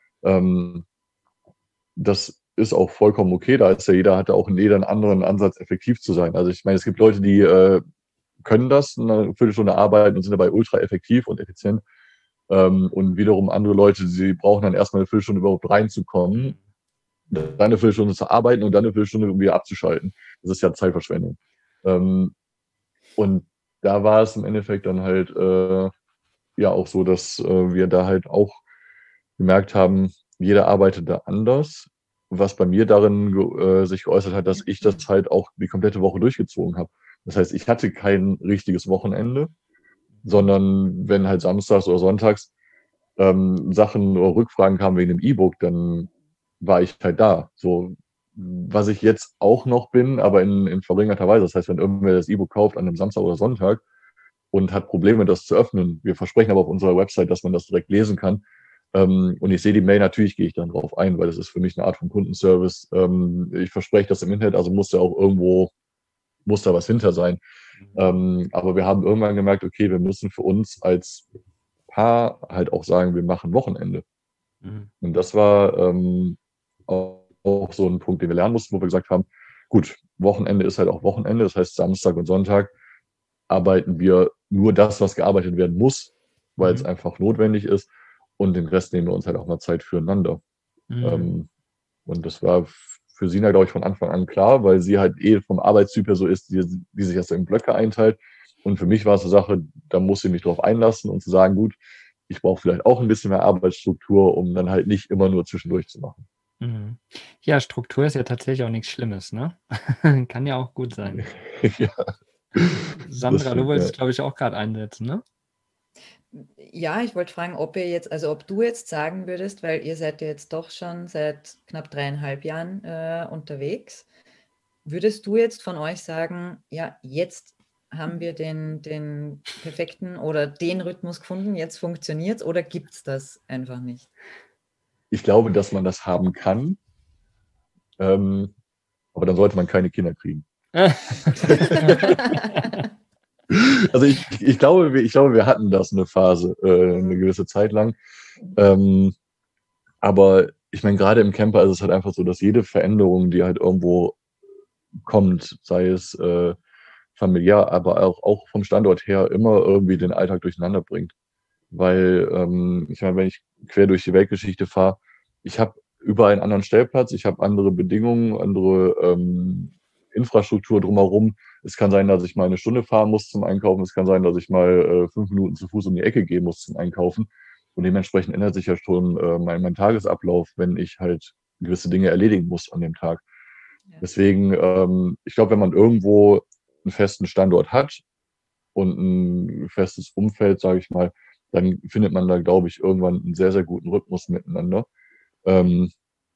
Das ist auch vollkommen okay. Da ist ja hat ja auch jeder einen anderen Ansatz, effektiv zu sein. Also ich meine, es gibt Leute, die können das, eine Viertelstunde arbeiten und sind dabei ultra effektiv und effizient. Und wiederum andere Leute, die brauchen dann erstmal eine Viertelstunde überhaupt reinzukommen, dann eine Viertelstunde zu arbeiten und dann eine Viertelstunde wieder abzuschalten. Das ist ja Zeitverschwendung. Und da war es im Endeffekt dann halt ja auch so, dass wir da halt auch gemerkt haben, jeder arbeitet da anders, was bei mir darin sich geäußert hat, dass ich das halt auch die komplette Woche durchgezogen habe. Das heißt, ich hatte kein richtiges Wochenende, sondern wenn halt samstags oder sonntags Sachen oder Rückfragen kamen wegen dem E-Book, dann war ich halt da. So, was ich jetzt auch noch bin, aber in verringerter Weise. Das heißt, wenn irgendwer das E-Book kauft an einem Samstag oder Sonntag und hat Probleme, das zu öffnen, wir versprechen aber auf unserer Website, dass man das direkt lesen kann. Und ich sehe die Mail, natürlich gehe ich dann drauf ein, weil das ist für mich eine Art von Kundenservice. Ich verspreche das im Internet, also muss da auch irgendwo, muss da was hinter sein. Aber wir haben irgendwann gemerkt, okay, wir müssen für uns als Paar halt auch sagen, wir machen Wochenende. Und das war auch so ein Punkt, den wir lernen mussten, wo wir gesagt haben, gut, Wochenende ist halt auch Wochenende, das heißt Samstag und Sonntag arbeiten wir nur das, was gearbeitet werden muss, weil es einfach notwendig ist und den Rest nehmen wir uns halt auch mal Zeit füreinander. Und das war für Sina, glaube ich, von Anfang an klar, weil sie halt vom Arbeitstyp her so ist, die sich erst in Blöcke einteilt. Und für mich war es eine Sache, da muss ich mich drauf einlassen und zu sagen, gut, ich brauche vielleicht auch ein bisschen mehr Arbeitsstruktur, um dann halt nicht immer nur zwischendurch zu machen. Ja, Struktur ist ja tatsächlich auch nichts Schlimmes, ne? Kann ja auch gut sein. Ja, Sandra, stimmt, du wolltest, ja. glaube ich, auch gerade einsetzen, ne? Ja, ich wollte fragen, ob du jetzt sagen würdest, weil ihr seid ja jetzt doch schon seit knapp 3,5 Jahren unterwegs, würdest du jetzt von euch sagen, ja, jetzt haben wir den perfekten oder den Rhythmus gefunden, jetzt funktioniert es oder gibt es das einfach nicht? Ich glaube, dass man das haben kann, aber dann sollte man keine Kinder kriegen. Also ich glaube, wir hatten das eine Phase, eine gewisse Zeit lang. Aber ich meine, gerade im Camper ist es halt einfach so, dass jede Veränderung, die halt irgendwo kommt, sei es familiär, aber auch vom Standort her, immer irgendwie den Alltag durcheinander bringt. Weil, ich meine, wenn ich quer durch die Weltgeschichte fahre, ich habe überall einen anderen Stellplatz, ich habe andere Bedingungen, andere Infrastruktur drumherum. Es kann sein, dass ich mal eine Stunde fahren muss zum Einkaufen. Es kann sein, dass ich mal 5 Minuten zu Fuß um die Ecke gehen muss zum Einkaufen. Und dementsprechend ändert sich ja schon mein Tagesablauf, wenn ich halt gewisse Dinge erledigen muss an dem Tag. Ja. Deswegen, ich glaube, wenn man irgendwo einen festen Standort hat und ein festes Umfeld, sage ich mal, dann findet man da, glaube ich, irgendwann einen sehr, sehr guten Rhythmus miteinander. Ähm,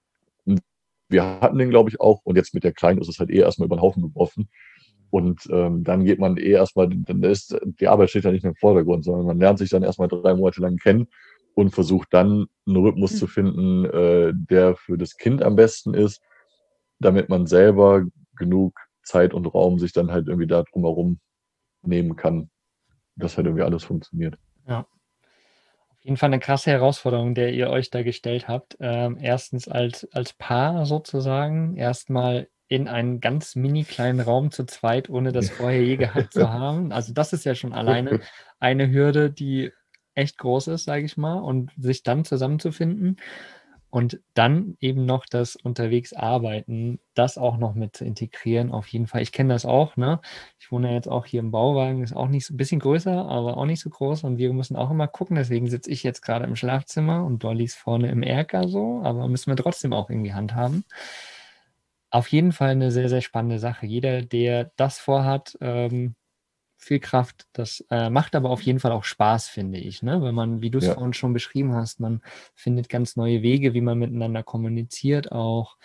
Wir hatten den, glaube ich, auch. Und jetzt mit der Kleinen ist es halt erstmal über den Haufen geworfen. Und dann geht man erstmal, dann ist die Arbeit steht ja nicht mehr im Vordergrund, sondern man lernt sich dann erstmal 3 Monate lang kennen und versucht dann einen Rhythmus zu finden, der für das Kind am besten ist, damit man selber genug Zeit und Raum sich dann halt irgendwie da drumherum nehmen kann, dass halt irgendwie alles funktioniert. Ja. Auf jeden Fall eine krasse Herausforderung, der ihr euch da gestellt habt. Erstens als Paar sozusagen, erstmal in einen ganz mini kleinen Raum zu zweit, ohne das vorher je gehabt zu haben. Also das ist ja schon alleine eine Hürde, die echt groß ist, sage ich mal, und sich dann zusammenzufinden. Und dann eben noch das unterwegs arbeiten, das auch noch mit zu integrieren, auf jeden Fall. Ich kenne das auch, ne? Ich wohne jetzt auch hier im Bauwagen, ist auch nicht so ein bisschen größer, aber auch nicht so groß. Und wir müssen auch immer gucken. Deswegen sitze ich jetzt gerade im Schlafzimmer und Dolly ist vorne im Erker so, aber müssen wir trotzdem auch irgendwie handhaben. Auf jeden Fall eine sehr, sehr spannende Sache. Jeder, der das vorhat, viel Kraft. Das macht aber auf jeden Fall auch Spaß, finde ich, ne? Wenn man, wie du es Ja. vorhin schon beschrieben hast, man findet ganz neue Wege, wie man miteinander kommuniziert auch.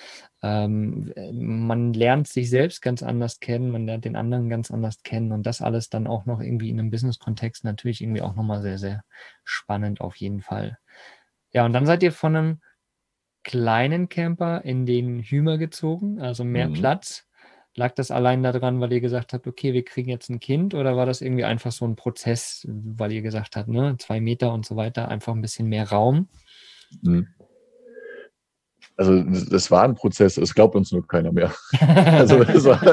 Man lernt sich selbst ganz anders kennen, man lernt den anderen ganz anders kennen und das alles dann auch noch irgendwie in einem Business-Kontext natürlich irgendwie auch nochmal sehr, sehr spannend auf jeden Fall. Ja, und dann seid ihr von einem kleinen Camper in den Hümer gezogen, also mehr Mhm. Platz. Lag das allein daran, weil ihr gesagt habt, okay, wir kriegen jetzt ein Kind, oder war das irgendwie einfach so ein Prozess, weil ihr gesagt habt, ne, 2 Meter und so weiter, einfach ein bisschen mehr Raum? Mhm. Also das war ein Prozess, es glaubt uns nur keiner mehr. Also das war,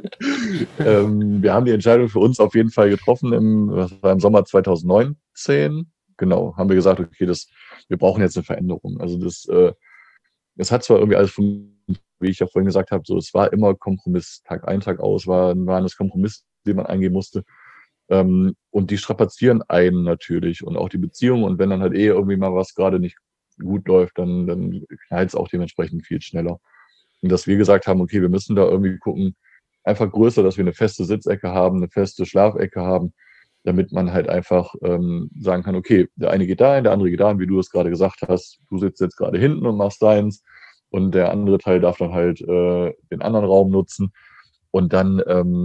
wir haben die Entscheidung für uns auf jeden Fall getroffen, das war im Sommer 2019. Genau, haben wir gesagt, okay, wir brauchen jetzt eine Veränderung. Also das hat zwar irgendwie alles funktioniert, wie ich ja vorhin gesagt habe, so es war immer Kompromiss, Tag ein, Tag aus, waren es Kompromisse, die man eingehen musste. Und die strapazieren einen natürlich und auch die Beziehung. Und wenn dann halt irgendwie mal was gerade nicht gut läuft, dann knallt es auch dementsprechend viel schneller. Und dass wir gesagt haben, okay, wir müssen da irgendwie gucken, einfach größer, dass wir eine feste Sitzecke haben, eine feste Schlafecke haben, damit man halt einfach sagen kann, okay, der eine geht dahin, der andere geht dahin, wie du es gerade gesagt hast. Du sitzt jetzt gerade hinten und machst deins und der andere Teil darf dann halt den anderen Raum nutzen. Und dann,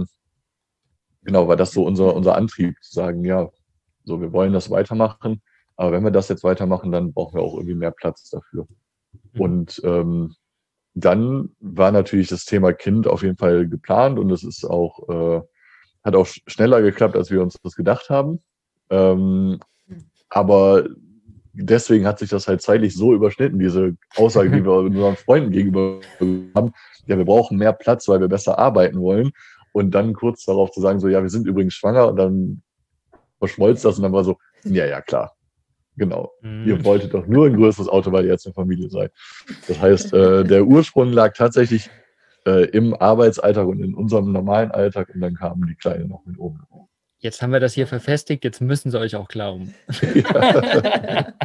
genau, war das so unser Antrieb, zu sagen, ja, so, wir wollen das weitermachen, aber wenn wir das jetzt weitermachen, dann brauchen wir auch irgendwie mehr Platz dafür. Und dann war natürlich das Thema Kind auf jeden Fall geplant und es ist auch, hat auch schneller geklappt, als wir uns das gedacht haben. Aber deswegen hat sich das halt zeitlich so überschnitten, diese Aussage, die wir unseren Freunden gegenüber haben, ja, wir brauchen mehr Platz, weil wir besser arbeiten wollen. Und dann kurz darauf zu sagen, so, ja, wir sind übrigens schwanger und dann verschmolz das und dann war so, ja, ja, klar, genau. Ihr wolltet doch nur ein größeres Auto, weil ihr jetzt eine Familie seid. Das heißt, der Ursprung lag tatsächlich im Arbeitsalltag und in unserem normalen Alltag und dann kamen die Kleine noch mit oben. Jetzt haben wir das hier verfestigt, jetzt müssen sie euch auch glauben. Ja.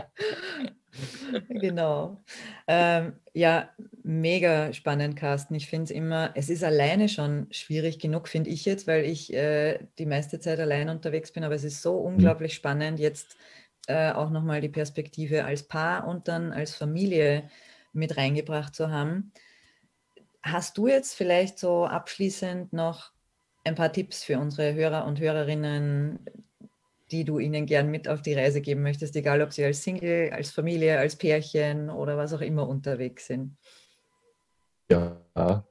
Genau. Ja, mega spannend, Carsten. Ich finde es ist alleine schon schwierig genug, finde ich jetzt, weil ich die meiste Zeit allein unterwegs bin, aber es ist so unglaublich spannend, jetzt auch nochmal die Perspektive als Paar und dann als Familie mit reingebracht zu haben. Hast du jetzt vielleicht so abschließend noch ein paar Tipps für unsere Hörer und Hörerinnen, die du ihnen gern mit auf die Reise geben möchtest, egal ob sie als Single, als Familie, als Pärchen oder was auch immer unterwegs sind? Ja,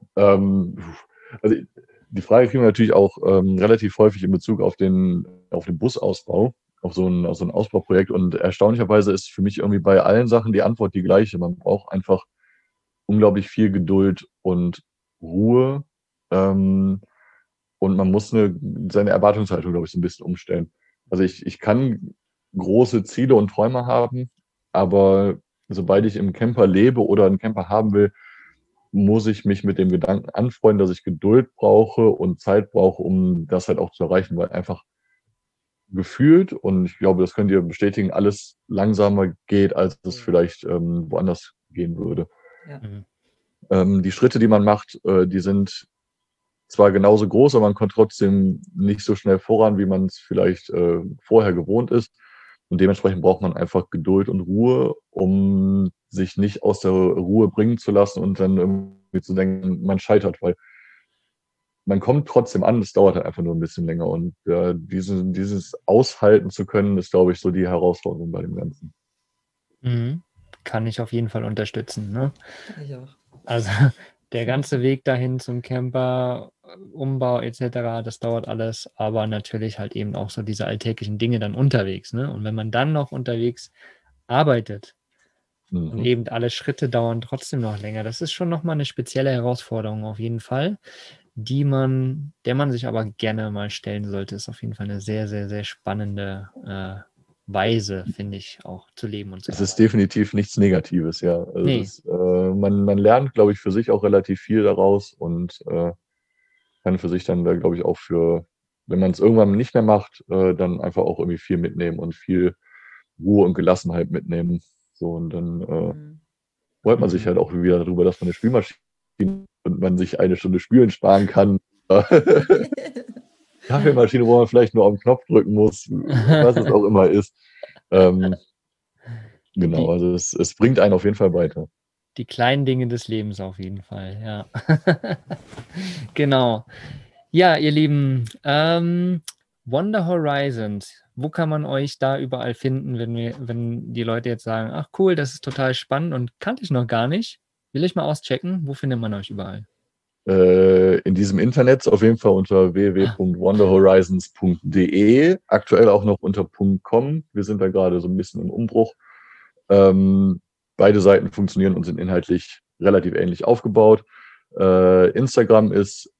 also die Frage kriegen wir natürlich auch relativ häufig in Bezug auf den Busausbau, auf so ein Ausbauprojekt. Und erstaunlicherweise ist für mich irgendwie bei allen Sachen die Antwort die gleiche. Man braucht einfach unglaublich viel Geduld und Ruhe. Und man muss seine Erwartungshaltung, glaube ich, so ein bisschen umstellen. Also ich kann große Ziele und Träume haben, aber sobald ich im Camper lebe oder einen Camper haben will, muss ich mich mit dem Gedanken anfreunden, dass ich Geduld brauche und Zeit brauche, um das halt auch zu erreichen, weil einfach gefühlt, und ich glaube, das könnt ihr bestätigen, alles langsamer geht, als es vielleicht woanders gehen würde. Ja. Die Schritte, die man macht, die sind zwar genauso groß, aber man kommt trotzdem nicht so schnell voran, wie man es vielleicht vorher gewohnt ist. Und dementsprechend braucht man einfach Geduld und Ruhe, um sich nicht aus der Ruhe bringen zu lassen und dann irgendwie zu denken, man scheitert, weil man kommt trotzdem an, es dauert halt einfach nur ein bisschen länger. Und dieses aushalten zu können, ist, glaube ich, so die Herausforderung bei dem Ganzen. Kann ich auf jeden Fall unterstützen. Ne? Ich auch. Also der ganze Weg dahin zum Camper, Umbau etc., das dauert alles, aber natürlich halt eben auch so diese alltäglichen Dinge dann unterwegs. Ne? Und wenn man dann noch unterwegs arbeitet und eben alle Schritte dauern trotzdem noch länger, das ist schon nochmal eine spezielle Herausforderung auf jeden Fall, der man sich aber gerne mal stellen sollte. Ist auf jeden Fall eine sehr, sehr, sehr spannende Weise, finde ich, auch zu leben und zu arbeiten. Es ist definitiv nichts Negatives, ja. Also man lernt, glaube ich, für sich auch relativ viel daraus und kann für sich dann, glaube ich, auch wenn man es irgendwann nicht mehr macht, dann einfach auch irgendwie viel mitnehmen und viel Ruhe und Gelassenheit mitnehmen. So, und dann freut man sich halt auch wieder darüber, dass man eine Spülmaschine und man sich eine Stunde Spülen sparen kann. Kaffeemaschine, wo man vielleicht nur auf den Knopf drücken muss, was es auch immer ist. Genau, also es bringt einen auf jeden Fall weiter. Die kleinen Dinge des Lebens auf jeden Fall, ja. Genau. Ja, ihr Lieben, Wander Horizons, wo kann man euch da überall finden, wenn die Leute jetzt sagen, ach cool, das ist total spannend und kannte ich noch gar nicht, will ich mal auschecken, wo findet man euch überall? In diesem Internet auf jeden Fall unter www.wanderhorizons.de, aktuell auch noch unter .com. Wir sind da gerade so ein bisschen im Umbruch. Beide Seiten funktionieren und sind inhaltlich relativ ähnlich aufgebaut. Instagram ist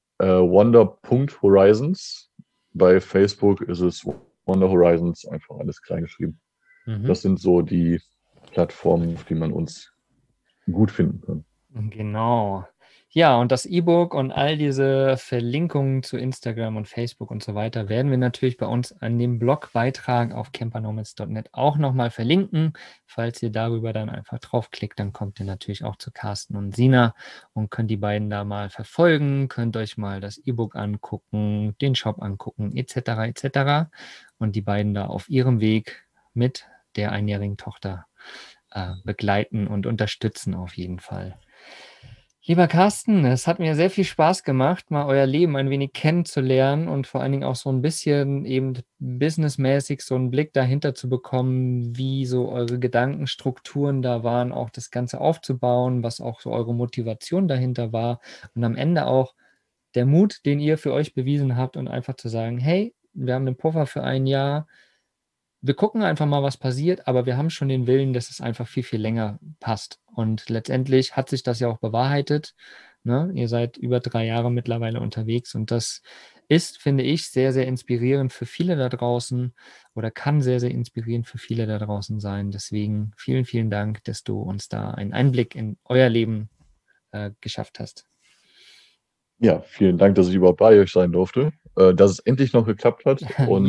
wander.horizons. Bei Facebook ist es Wander Horizons, einfach alles klein geschrieben. Das sind so die Plattformen, auf die man uns gut finden kann. Genau. Ja, und das E-Book und all diese Verlinkungen zu Instagram und Facebook und so weiter werden wir natürlich bei uns an dem Blogbeitrag auf campernomads.net auch nochmal verlinken. Falls ihr darüber dann einfach draufklickt, dann kommt ihr natürlich auch zu Carsten und Sina und könnt die beiden da mal verfolgen, könnt euch mal das E-Book angucken, den Shop angucken, etc. etc. und die beiden da auf ihrem Weg mit der einjährigen Tochter begleiten und unterstützen auf jeden Fall. Lieber Carsten, es hat mir sehr viel Spaß gemacht, mal euer Leben ein wenig kennenzulernen und vor allen Dingen auch so ein bisschen eben businessmäßig so einen Blick dahinter zu bekommen, wie so eure Gedankenstrukturen da waren, auch das Ganze aufzubauen, was auch so eure Motivation dahinter war und am Ende auch der Mut, den ihr für euch bewiesen habt und einfach zu sagen, hey, wir haben einen Puffer für ein Jahr, wir gucken einfach mal, was passiert, aber wir haben schon den Willen, dass es einfach viel, viel länger passt. Und letztendlich hat sich das ja auch bewahrheitet. Ne? Ihr seid über 3 Jahre mittlerweile unterwegs und das ist, finde ich, sehr, sehr inspirierend für viele da draußen oder kann sehr, sehr inspirierend für viele da draußen sein. Deswegen vielen, vielen Dank, dass du uns da einen Einblick in euer Leben geschafft hast. Ja, vielen Dank, dass ich überhaupt bei euch sein durfte, dass es endlich noch geklappt hat und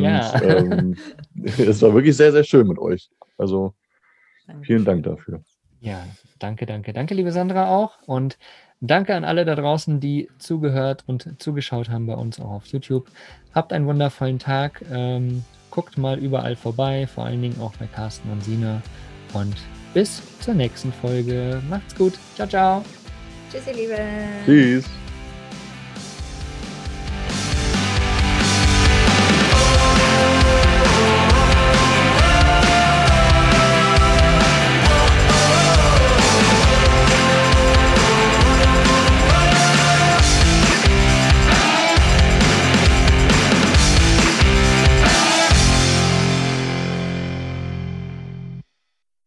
es war wirklich sehr, sehr schön mit euch. Also vielen Dank dafür. Ja, danke, liebe Sandra auch und danke an alle da draußen, die zugehört und zugeschaut haben bei uns auch auf YouTube. Habt einen wundervollen Tag, guckt mal überall vorbei, vor allen Dingen auch bei Carsten und Sina und bis zur nächsten Folge. Macht's gut, ciao, ciao. Tschüss, ihr Lieben. Tschüss.